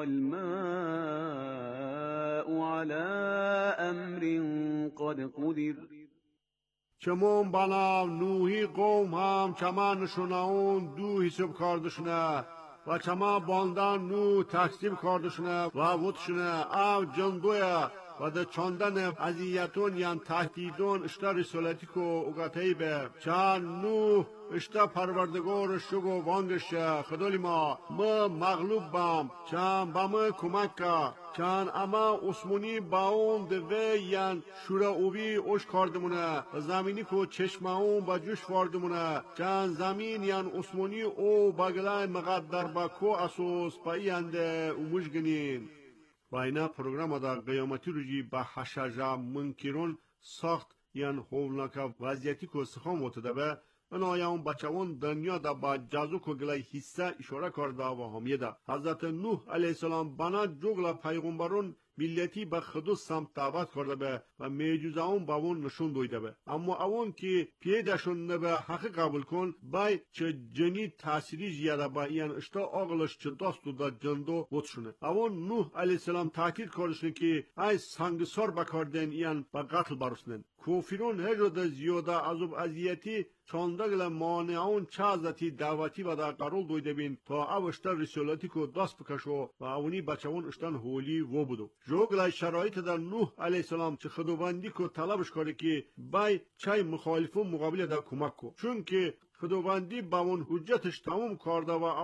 الماء على أمر قد قدر چمون بنا نوحی قوم هم چما نشوناون دو حساب کردشونه و چما باندان نو تقسیم کردشونه و وودشونه او جنگویا و ده چاندن عذیتون یان تهدیدون اشتا رسالتی که اگتایی به چان نو اشتا پروردگار شگو وانگشه خدالی ما مغلوب بام چان با ما کمک که چان اما عثمانی باون دوه یان شورا اوی اوش کردمونه زمینی که چشماون با جوش واردمونه چان زمین یان عثمانی او بگلای مقدر با کو اسوس با اینده اوموش گنین و اینا پروگرام دا قیامتی روژی با حشجه منکرون ساخت یان هولناکا وضعیتی که سخام وطده به انایان بچهون دنیا دا با جازو که گلای حصه اشاره کرده و همیه دا حضرت نوح علیه السلام بنا جوگل پیغمبرون ملتی به خودو سمت دعوت کرده به و میجوزه اون با اون نشون دویده به اما اون که پیدشون نبه حق قبول کن بای چه جنی تأثیری زیاده با این اشتا آقلش چه داستو دا جندو بودشونه اون نوح علیه السلام تاکید کردشونه که ای سنگسار بکردن این با قتل برسنن کوفیرون هجو دا زیاده عذاب عذیتی چاندگل مانعون چازتی دعوتی و دا قرول دویده بین تا او اشتا رسالتی که دست بکشو و اونی بچهون اشتان هولی و بودو جوگلای شرایط در نوح علیه السلام چه خداوندی که طلبش کرده که بای چای مخالفون مقابل در کمک کو چون که خداوندی با اون حجتش تموم کرده و اون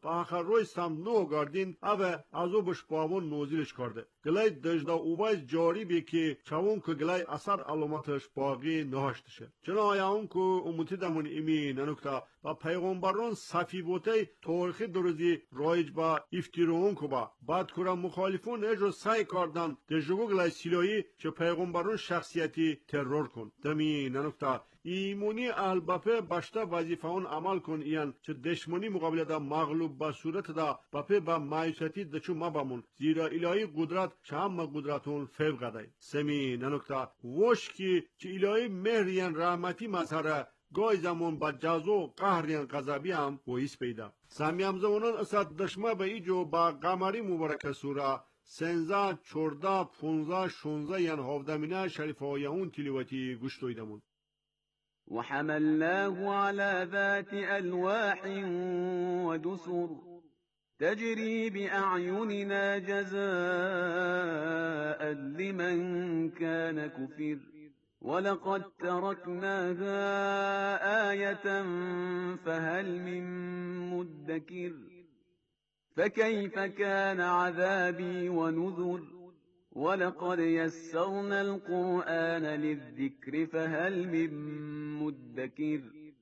با آخر روی سمنو گاردین اوه ازو بشپاون نوزیلش کرده گلای دجدا اوبایز جاری بی که چون که گلای اثر علامتش باقی نهاشتشه چون آیاون که امتی دمون ایمی ننکتا با پیغمبرون صفی بوته تاریخی دروزی رایج با افتیرون که با بعد کرا مخالفون اجرو سعی کردن دجگو گلای سیلایی چه پیغمبرون شخصیتی ترور کن دمی ننکتا ایمونی الباپه باشتا وظیفه اون عمل کن ایان چه دشمنی مقابل دا مغلوب با صورت دا باپه با مایوسیتی دچو ما بامون زیرا الهی قدرت چهم قدرتون فوق قدای سمی ننکتا وش کی چه الهی مهریان رحمتی مظهره گای زمان با جازو قهریان غضبی هم بویس پیدا سمی زمانان اسد دشمه به ایجو با قمری مبارک سوره 13 14 15 16 یان هفدمینه شریف آیون تلیواتی گوش دویدمون وحملناه على ذات ألواح ودسر تجري بأعيننا جزاء لمن كان كفر ولقد تركناها آية فهل من مدكر فكيف كان عذابي ونذر ولقد يسرنا القرآن للذكر فهل من مدكر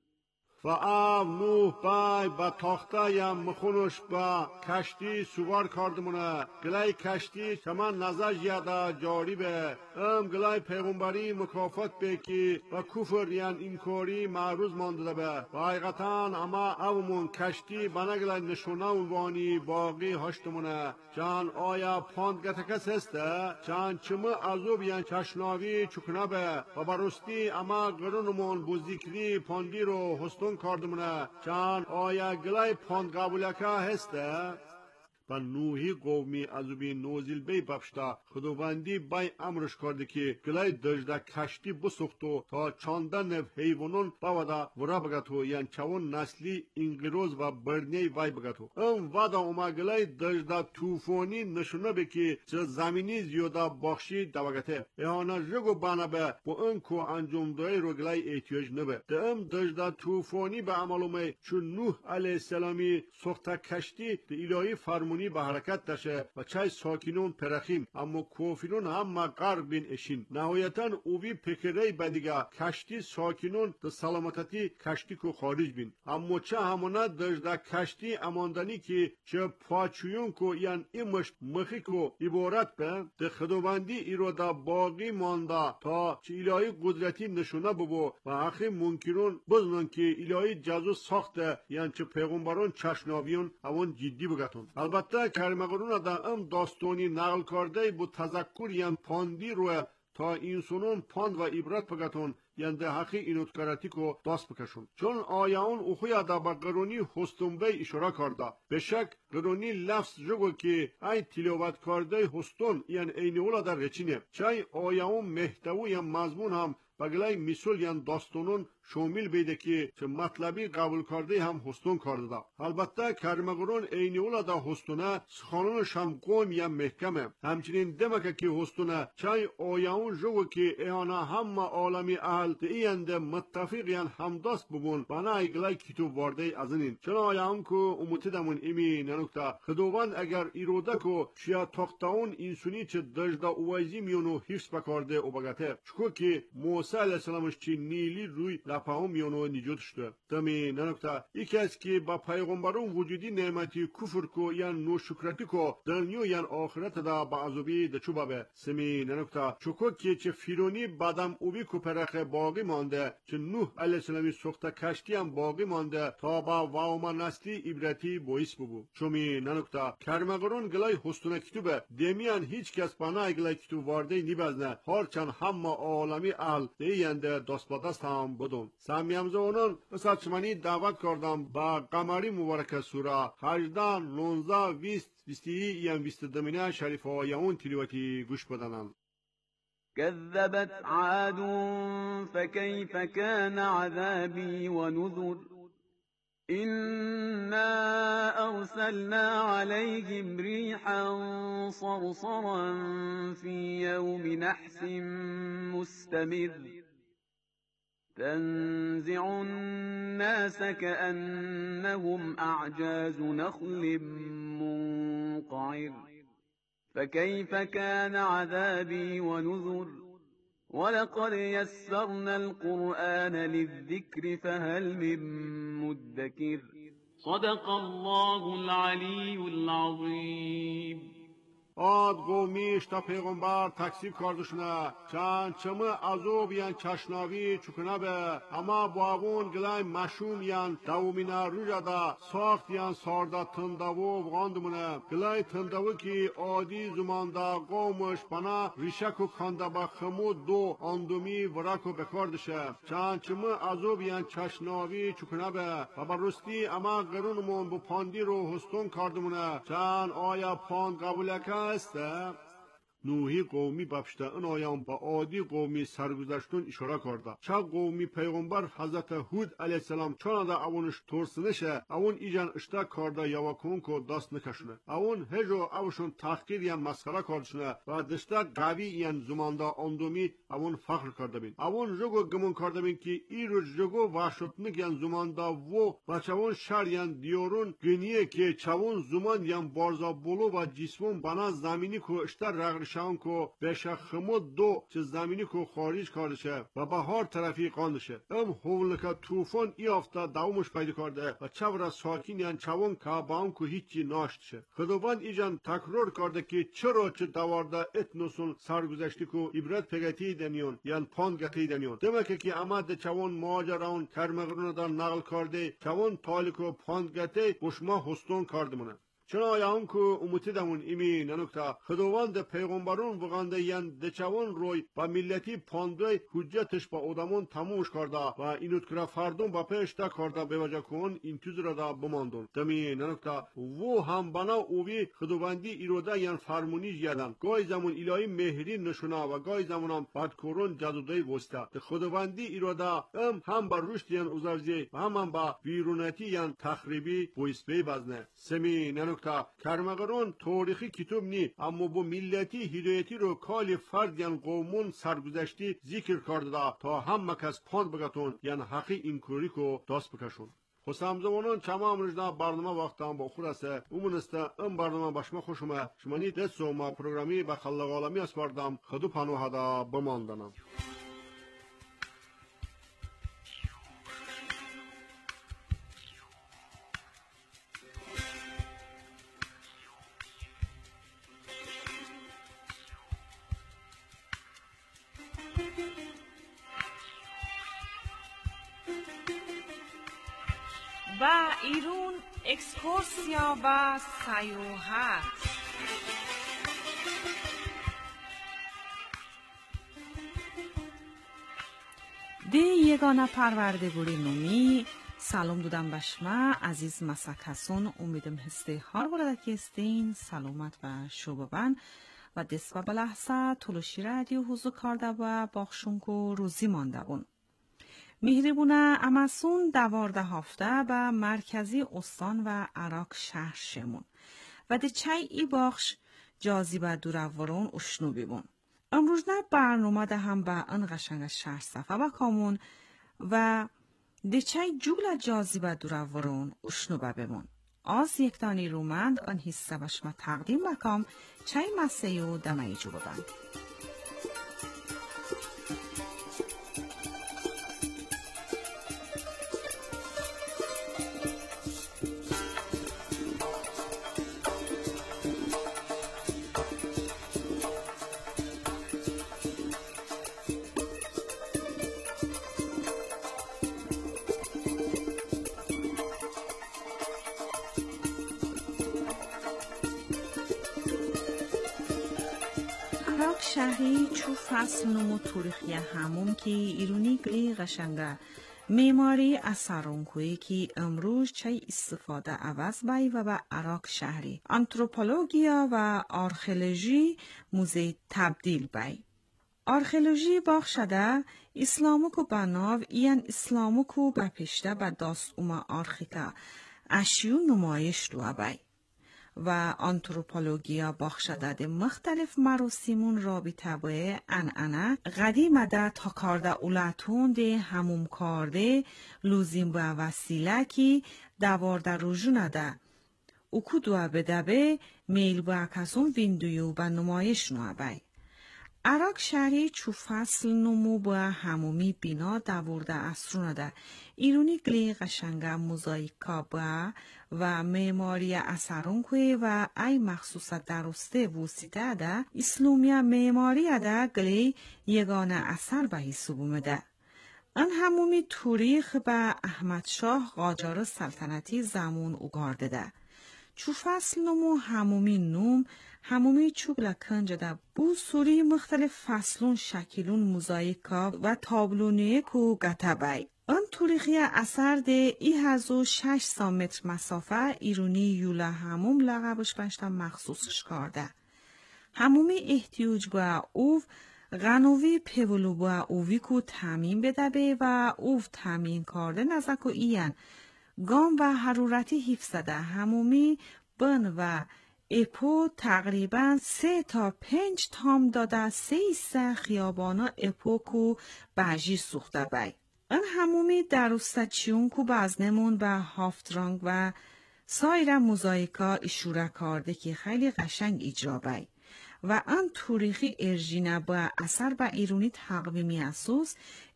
فآب نوح بای با تاخته یم مخونش با کشتی سوار کردمونه گلای کشتی شما نزاج یادا جاری به گلای پیغمبری مکافات به که و کفر یان اینکاری معروض مانده به و حقیقتان اما اومون کشتی بنگلای نشونه اونوانی باقی هشتمونه چان آیا پاندگتکس هسته چان چمه عذوب یان چشناوی چکنه به و برستی اما گرونمون بوزیکری پاندی رو هستون کردمونه چان آیا گلای پاند قبولکه هسته و نوحی قومی ازوبی نوزیل بی بپشتا خداوندی بای امرش کرده که گلای دجده کشتی بسختو تا چاندن حیوانون باودا ورا بگتو یان چون نسلی انگروز و برنی وای بگتو ودا اوما گلای دجده توفانی نشونه بکی چه زمینی زیاده بخشی دوگته ایانا جگو بانه به با انکو انجام دای رو گلای احتیاج نبه دم دجده توفانی به عملومه چون نوح علیه السلامی سخته کشتی ده الهی فرمونی به حرکت دشه و چای ساکینون پرخیم اما کوفینون هم غرق بین اشین نهایتا اوی پکره بدیگه کشتی ساکینون ده سلامتتی کشتی کو خارج بین اما چه همونه دجده کشتی اماندنی که چه پاچویون کو یان ایمشت مخی کو عبارت به ده خداوندی ایرو دا باقی مانده تا چه الهی قدرتی نشونه ببو و اخی منکرون بزنن که الهی جزو ساخته یان چه پیغمبران چشناویون اون جدی بگتون البته کرمقرون دا ام داستانی نقل کرده بو تذکر یان پاندی روی تا اینسونون پاند و عبرت بگتون یان ده حقی اینوتکارتی کو داست بکشون چون آیاون اوخویا دا با قرونی هستنبه اشاره کرده به شک قرونی لفظ جگو که ای تلاوت کرده هستون یان اینولا در رچینه چای آیاون محتوی یان مضمون هم بگلای مثال یان داستانون شامل بیده که چه مطلبی قبول کرده هم هستون کرده دا البته کرمقرون اینی اولا دا هستونه سخانونش هم قوم یا محکمه همچنین دمکه که هستونه چای آیاون جوگو که ایانا هم عالمی اهل دیینده متفق یان همداست ببون بنا ایگلای کتوب وارده ازنین چون آیاون که اموتی دمون ایمی ننکتا خداوند اگر ایروده که شیا تاختاون اینسونی چه دجده اوایزی میونو حفظ بکارده او بگته چکو که موسی علیه السلامش چی نیلی روی لپاهم میونو نجات شده دمی ننکتا یکی از که با پیغمبرون وجودی نعمتی کفر کو یا نوشکرتی کو دنیا یا آخرت دا با عذابی دچوبا به سمی ننکتا چکو که چه فیرونی بعدم اوبی کو پرخه باقی مانده چه نوح علیه السلامی سخته کشتی هم باقی مانده تا با واوما نسلی عبرتی بویس ببو چومی ننکتا کرمقرون گلای حستونه کتوبه دمیان هیچ کس بنا گلای کتوب وارده نیبزنه هرچند همه عالمی اهل دیینده دست با دست هم بدون سمیمزه اونون مثل چمانی دعوت کردم با قمری مبارک سوره 18 19 20 21 یم 22 شریف آیون تلیواتی گوش بدنن كذبت عاد فكيف كان عذابي ونذر إنا أرسلنا عليهم ريحا صرصرا في يوم نحس مستمر تنزع الناس كأنهم أعجاز نخل منقعر فكيف كان عذابي ونذر ولقد يسرنا القرآن للذكر فهل من مدكر صدق الله العلی العظیم. آد قومیش تا پیغمبر تکسیب کردشونه چند چمه عذوب یان چشناوی چکنه به اما باون گلای مشوم یان دومینه روژه دا ساخت یان سارده تندوو بغاندمونه گلای تندوو که عادی زمانده قومش بنا ریشک و کانده با خمود دو اندومی ورکو بکردشه چند چمه عذوب یان چشناوی چکنه به و برستی اما قرونمون بو پاندی رو هستون کردمونه چند آیا پاند قبولکه است نوحی قومی بپشته این آیان با عادی قومی سرگذشتون اشاره کرده چه قومی پیغمبر حضرت هود علیه السلام چون دا اونش ترسنشه اون ایجان اشتاق کرده یواکون کو دست نکشونه اون هجو اوشون تحقیر یان مسخره کردشونه و دشتا قوی یان زمانده اندومی اون فخر کرده بین اون جگو گمون کرده بین که ای رو جگو وحشتنک یان زمانده و چون شر یان دیورون گنیه که چون زمان یان بارزا بولو و جسمون بنا زمینی کو اشتر رغر شان کو بشه خمود دو چه زمینی کو خارج کردشه و به هر طرفی قاندشه هولکا طوفان ای هفته دومش پیدا کرده و چورا ساکین یان چون کابان کو هیچی ناشتشه خداوند ایجان تکرار کرده که چرا چه دوارده اتنوسون سرگذشتی کو عبرت پگتی دنیون یان پاندگتی دنیون دمکه که امد چون ماجراون کرمغرون دا نقل کرده چون تالیکو پاندگتی بشما هستون کردمونه چون آیان که امتی دمون ایمی ننکتا خداوند پیغمبرون بغانده یان دچوان روی با ملتی پانده حجتش با آدمون تموش کرده و اینوت کرا فردون با پیشتا کرده به وجه کن این توز را دا بماندون دمی ننکتا و هم بنا اوی خداوندی ایروده یان فرمونی جیدن گای زمون الهی مهری نشونه و گای زمون هم بدکورون جدوده وسته خداوندی ایروده هم با رشد یان ازرزی و هم با ویرونتی یان تخریبی بویسپی بزنه سمی ننکتا کرمغرون تاریخی کتاب نی اما بو ملتی هدایتی رو کالی فرد یان قومون سرگذشتی ذکر کرده تا هم مکس پاند بگتون یان حقی اینکوری کو دست بکشون خسام زمانون چمام رجنا برنامه وقتان با خود است امونسته ام برنامه باشما خوشمه شمانی دستو ما پروگرامی به خلق عالمی اسپاردم خدو پانوها دا بماندنم و ایرون اکسکورسیا و سیاحت. دی یگانه پرورده بوری نومی سلام دودم بشما عزیز مسکسون امیدم هسته هر ورده که استین سلامت و شوببن و دست و بلحظه تلوشی رادیو حضور کرده و باخشونکو روزی مانده بون. مهربونه امسون 12 هفته به مرکزی استان و عراق شهر شمون و ده چای ای باخش جاذبه دورورون اشنو بیبون. امروز نه برنامه ده هم به ان قشنگ شهر صفه بکامون و ده چای جوگل جاذبه دورورون اشنو ببمون. از یک دانی رومند آن حصه بشما تقدیم بکام چای مسیو دمایی جو ببند. شهری چو فصل نمو تاریخی همون که ایرونی گلی قشنگه معماری اثرونکویی که امروز چه استفاده عوض بای و به عراق شهری آنتروپولوژیا و آرخئولوژی موزه تبدیل بای. آرخئولوژی باخشده اسلامکو بناو این اسلامکو بپشته به داست اوما آرخیکا اشیو نمایش دو بای. و آنتروپولوژیا بخشداد مختلف مراسمون رابطه با انعنه قدیم ده تا کارده اولتون ده هموم کارده لوزیم با وسیله کی دوارده روژونه ده او کدوه بده میل با کسون ویندویو با نمایش نوابای. عراق شهری چو فصل نمو با همومی بینا دوورده اسرونه ده. ایرونی گلی قشنگه موزاییکا با و معماری اثرون کوی و ای مخصوص درسته وسیطه ده اسلومیا معماری ده گلی یگانه اثر به حساب ده. ان همومی تاریخ به احمد شاه قاجار سلطنتی زمان اوگارده ده. چو فصل نمو همومی نوم همومی چوبلا کنجه ده بو سوری مختلف فصلون شکلون موزاییکا و تابلونیه کو گتبای. آن تاریخی اثر ده 1600 متر مسافه ایرونی یولا هموم لقبش بشتا مخصوصش کرده. همومی احتیاج با اوف غنوی پیولو با اووی کو تامین بده و اوف تامین کرده نزکو ایان گام و حرورتی حفظده همومی بن و اپو تقریبا 3 تا 5 تام داده 3 خیابانا اپو کو بجی سوخته بای. ان همومی درسته چیون کو بازنمون به هافترانگ و سایر موزاییکا اشاره کرده که خیلی قشنگ اجرا بای. و آن تاریخی ارژینه با اثر با ایرونی تقویمی اساس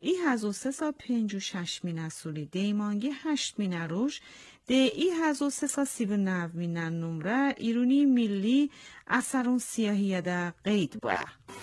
1356 مینسولی دیمانگی 8 مینروش ده 1339 نمره ایرونی ملی اثرون سیاهی ده قید با.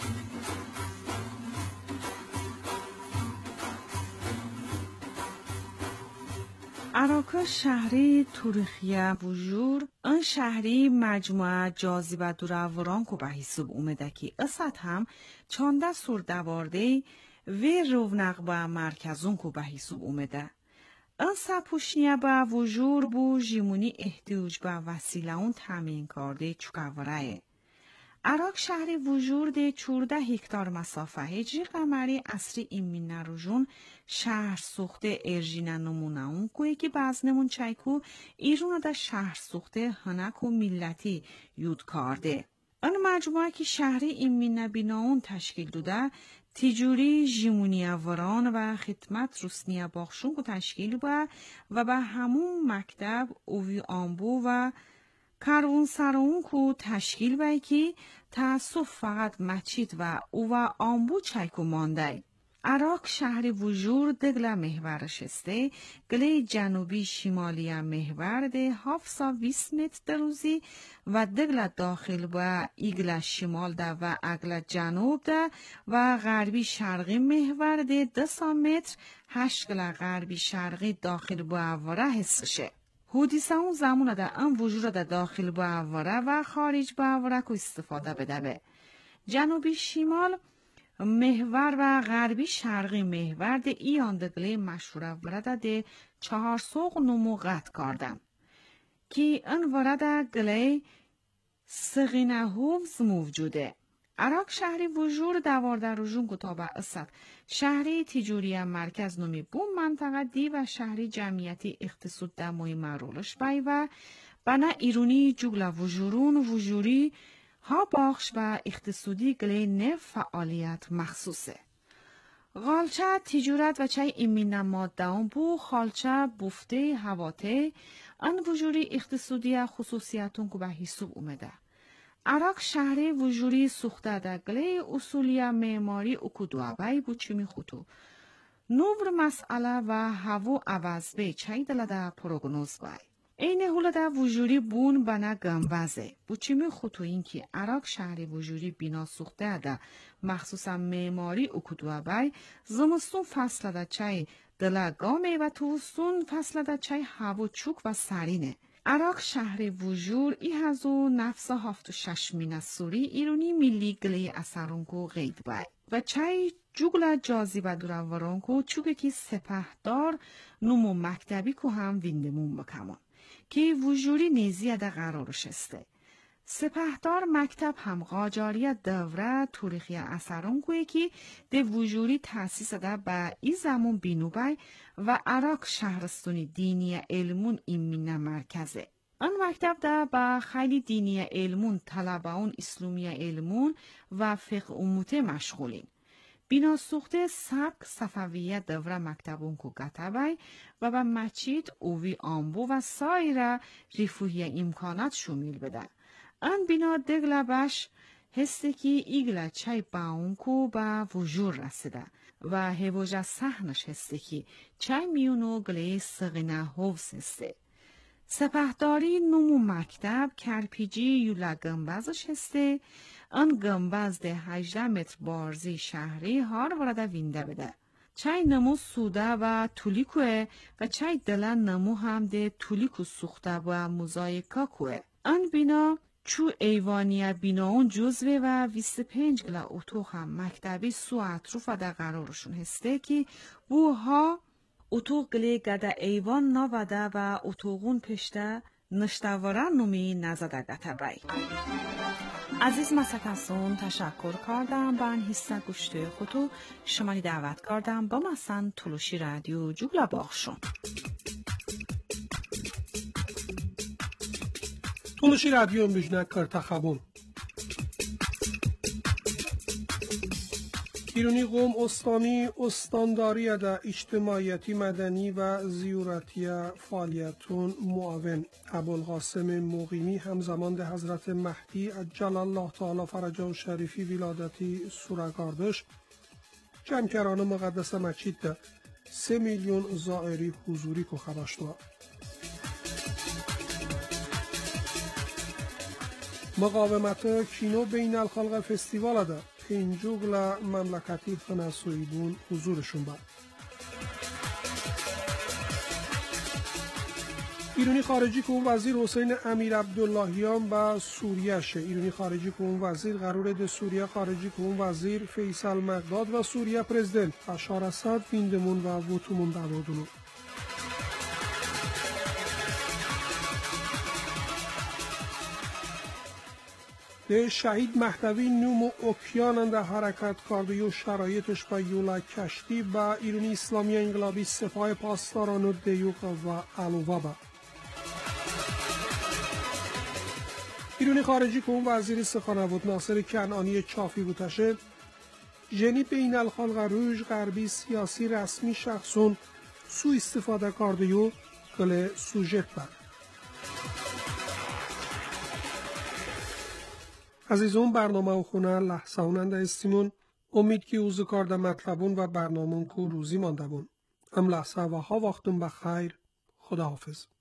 عراق شهری تاریخی وجور آن شهری مجموعه جاذبه دوروران کو به حساب اومده که اسد هم چانده سور دوارده و رونق با مرکزون کو به حساب اومده. آن سپوشنیه با وجور بو جیمونی احتیاج با وسیله اون تامین کرده چکاورایه. عراق شهری وجود 14 هکتار مسافه هجری قمری اصری ایمین نروژون شهر سوخته ارژینه نمونه اون کوی که بازنمون چایکو ایرون ده شهر سوخته هنک و ملتی یود کرده. آن مجموعه که شهری ایمین نبینا اون تشکیل دوده تیجوری جیمونیا وران و خدمت روسنیا باخشون کو تشکیل با و به همون مکتب اووی آنبو و کارون سرون کو تشکیل بای که تاسف فقط مچید و او و آنبو چایکو مانده. عراق شهر وجور دگل محورش استه گلی جنوبی شمالی محور ده 720 متر دروزی و دگل داخل و ایگل شمال ده و اگل جنوب ده و غربی شرقی محور ده 200 متر 8 گل غربی شرقی داخل و اواره حسشه. حدیثه اون زمان ده ام وجود ده داخل با اواره و خارج با اواره که استفاده بده به. جنوبی شمال محور و غربی شرقی محور ده ایان دگلی مشهور ورده ده 4 سوق نمو قطع کردم. که این ورده گلی سغینه هوز موجوده. عراق شهری وجود دوارده روژون کتابه اصد شهری تجوری مرکز نومی بوم منطقه دی و شهری جمعیتی اقتصاد دموی مرولش بای و بنا ایرونی جگل وجورون وجوری ها باخش و اقتصادی گلی نف فعالیت مخصوصه. غالچه تجارت و چای ایمین ماده بو خالچه بفته هواته ان وجوری اقتصادی خصوصیتون که به حساب اومده. عراق شهری وجوری سوخته دگلی اصولیا معماری اکودوابای بوچیمی خودو. نور مسئله و هوا عوض به چای دلده پروگنوز بای. این هولده وجوری بون بنا گموزه. بوچیمی خودو این که عراق شهری وجوری بینا سوخته ده مخصوصا معماری اکودوابای زمستون فصل ده چای دل گامه و توستون فصل ده چای هوا چوک و سرینه. عراق شهر وجور ای هزو نفس 76 مینسوری ایرونی ملی گلی اثرونکو غید بای و چای جوگل جازی و دورورانکو چوگه که سپهدار نمو مکتبی که هم ویندمون بکمون که وجوری نیزی ده قرارش استه. سپهدار مکتب هم قاجاریت دوره تاریخی اثرونکوی که ده وجوری تأسیس ده با ای زمان بینوبای و عراق شهرستونی دینی علمون ایمین مرکزه. آن مکتب ده با خیلی دینی علمون طلباون اسلامی علمون و فقه اموته مشغولین. بینا سوخته سبک صفویت دوره مکتبون کو گتبای و به مچید اووی آنبو و سایر رفوهی امکانات شمیل بده. آن بینا دگله بش هسته که ایگله چای باون کو با وجور رسیده و هیوجه سحنش هسته که چای میونو گله سغینه حوز هسته. سپهداری نمو مکتب کرپیجی یولا گنبازش هسته. آن گنباز ده 18 متر بارزی شهری هار ورده وینده بده. چای نمو سوده و تولیکوه و چای دلن نمو هم ده تولیکو سوخته و موزایکا کوه. آن بینا چو ایوانیه بیناون جزوه و 25 گلا اتوق هم مکتبی سو اطروف ده قرارشون هسته که بوها اتوق گلی گده ایوان ناوده و اتوقون پشته نشتوارن نومی نزده گتبای. عزیز مسکسون تشکر کردم با این حصه گوشت خودو شمالی دعوت کردم با مسن تلوشی رادیو جوگلا باخشون. تلوشی رادیو بجنه کرتخبون ایرانی قوم استانی استانداری در اجتماعیتی مدنی و زیورتی فعالیتون معاون ابوالقاسم مقیمی همزمان ده حضرت مهدی عجل الله تعالی فرجه و شریفی ولادتی سورگاردش جمکران مقدس مچید ده 3 میلیون زائری حضوری کو خباشتوا مقاومت کینو بین الخلق فستیوال ده اینجوگلا مملکتی خناسویدون حضورشون با ایرانی خارجی که وزیر حسین امیر عبداللهیان با سوریه شه ایرانی خارجی که وزیر قرار ده سوریه خارجی که وزیر فیصل مقداد و سوریه پرزیدنت بشار اسد ویندمون و ووتومون دادونو ده شهید مهدوی نوم اوکیان در حرکت کرده و شرایطش با یولا کشتی با ایرانی اسلامی انقلابی سپاه پاسداران و دیوق و علوه با ایرانی خارجی که وزیر سخنرانی ناصر کنعانی چافی بودشه جنی بین الخلق روش غربی سیاسی رسمی شخصون سو استفاده کرده و گل سوژت بر عزیزون برنامه و خونه لحظه اوننده استیمون امید که اوزو کارده مطلبون و برنامون کو روزی مانده بون ام لحظه و ها وقتون بخیر خداحافظ